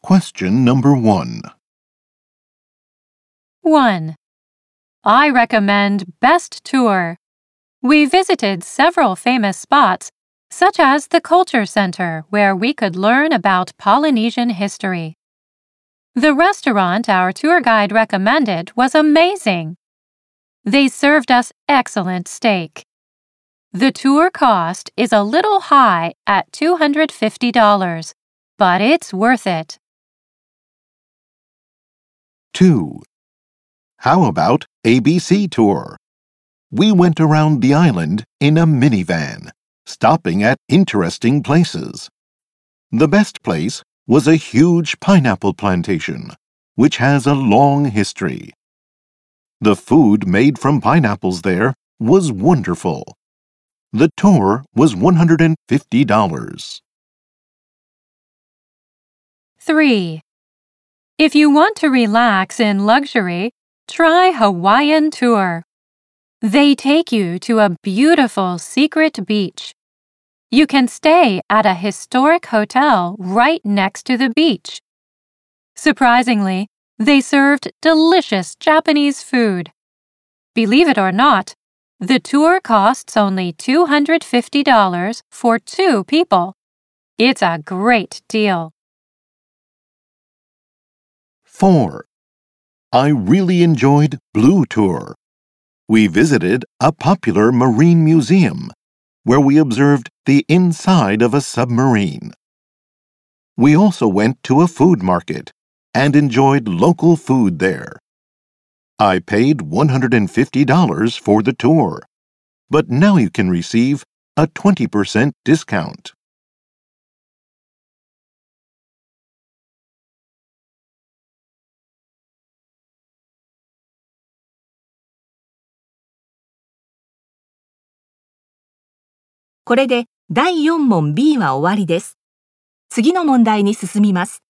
Question number 1. 1. I recommend best tour. We visited several famous spots, such as the Culture Center, where we could learn about Polynesian history. The restaurant our tour guide recommended was amazing. They served us excellent steak. The tour cost is a little high at $250, but it's worth it. 2. How about ABC Tour? We went around the island in a minivan, stopping at interesting places. The best place was a huge pineapple plantation, which has a long history. The food made from pineapples there was wonderful. The tour was $150. 3. If you want to relax in luxury, try Hawaiian Tour. They take you to a beautiful secret beach. You can stay at a historic hotel right next to the beach. Surprisingly, they served delicious Japanese food. Believe it or not, the tour costs only $250 for 2 people. It's a great deal. 4. I really enjoyed Blue Tour. We visited a popular marine museum where we observed the inside of a submarine. We also went to a food market and enjoyed local food there. I paid $150 for the tour, but now you can receive a 20% discount. これで第4問 B は終わりです。次の問題に進みます。